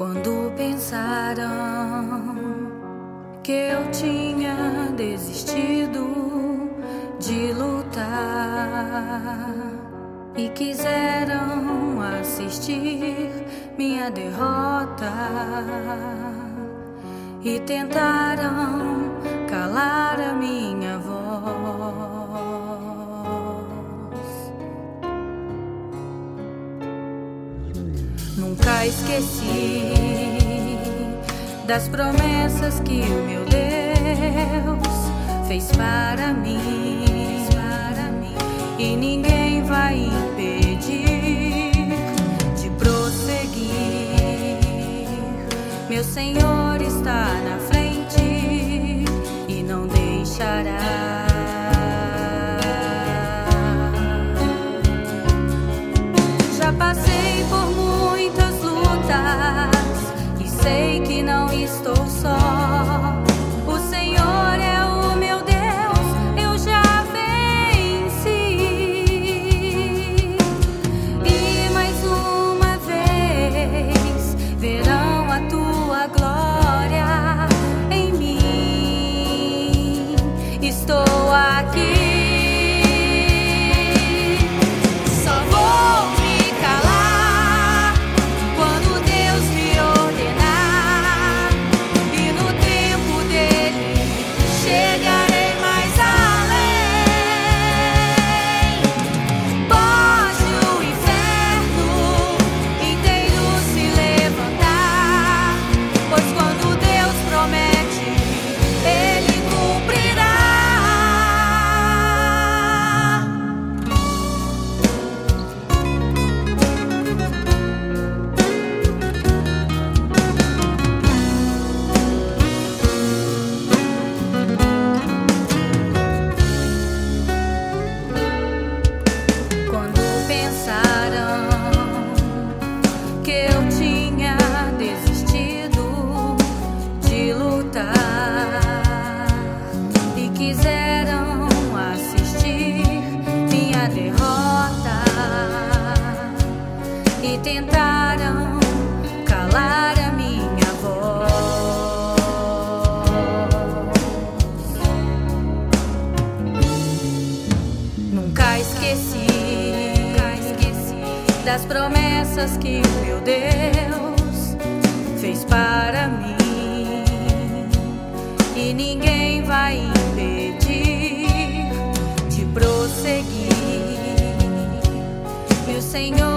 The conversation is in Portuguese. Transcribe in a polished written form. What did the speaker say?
Quando pensaram que eu tinha desistido de lutar e quiseram assistir minha derrota e tentaram calar a minha voz. Nunca esqueci das promessas que o meu Deus fez para mim, e ninguém vai impedir de prosseguir. Meu Senhor está na frente e não deixará. Já passei por muitas lutas e sei que não estou só. O Senhor é o meu Deus, eu já venci. E mais uma vez verão a tua glória em mim. Estou aqui. Quiseram assistir minha derrota e tentaram calar a minha voz. Nunca esqueci das promessas que meu Deus fez para mim, e ninguém vai impedir de prosseguir. Meu Senhor